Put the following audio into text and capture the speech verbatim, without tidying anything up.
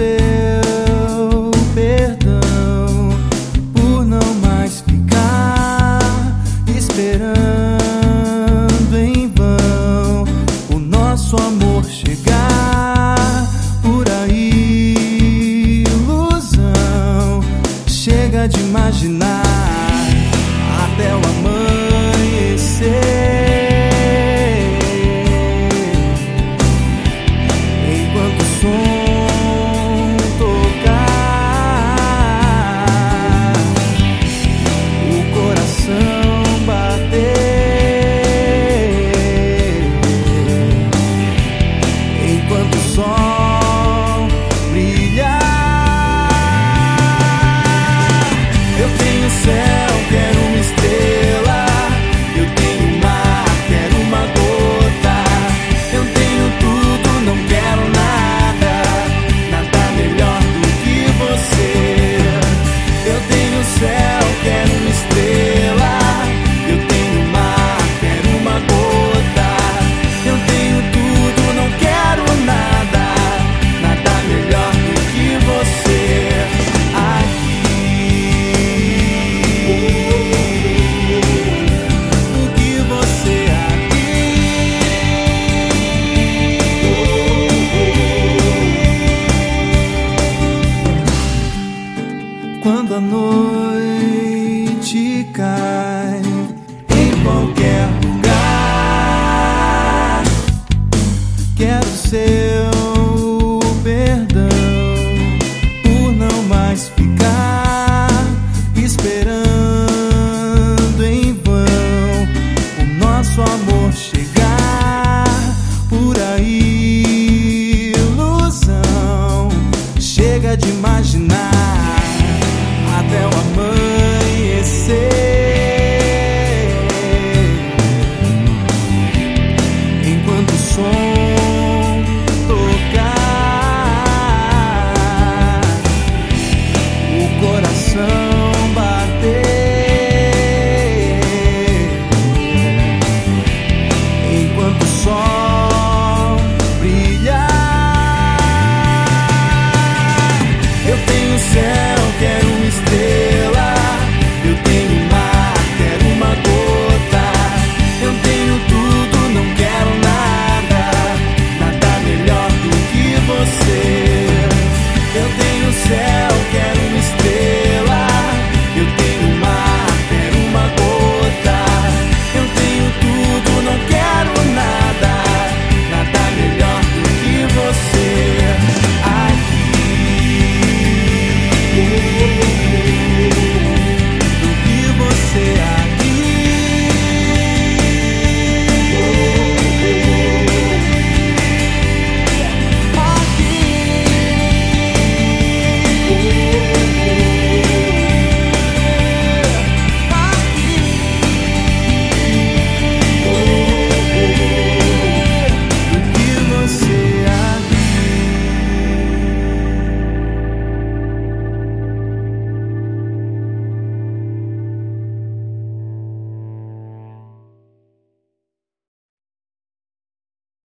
seu perdão por não mais ficar esperando em vão o nosso amor chegar. Por aí, ilusão, chega de imaginar até o amanhecer. Quando a noite cai em qualquer lugar, quero seu perdão por não mais ficar esperando em vão o nosso amor chegar. Por aí, ilusão, chega demais.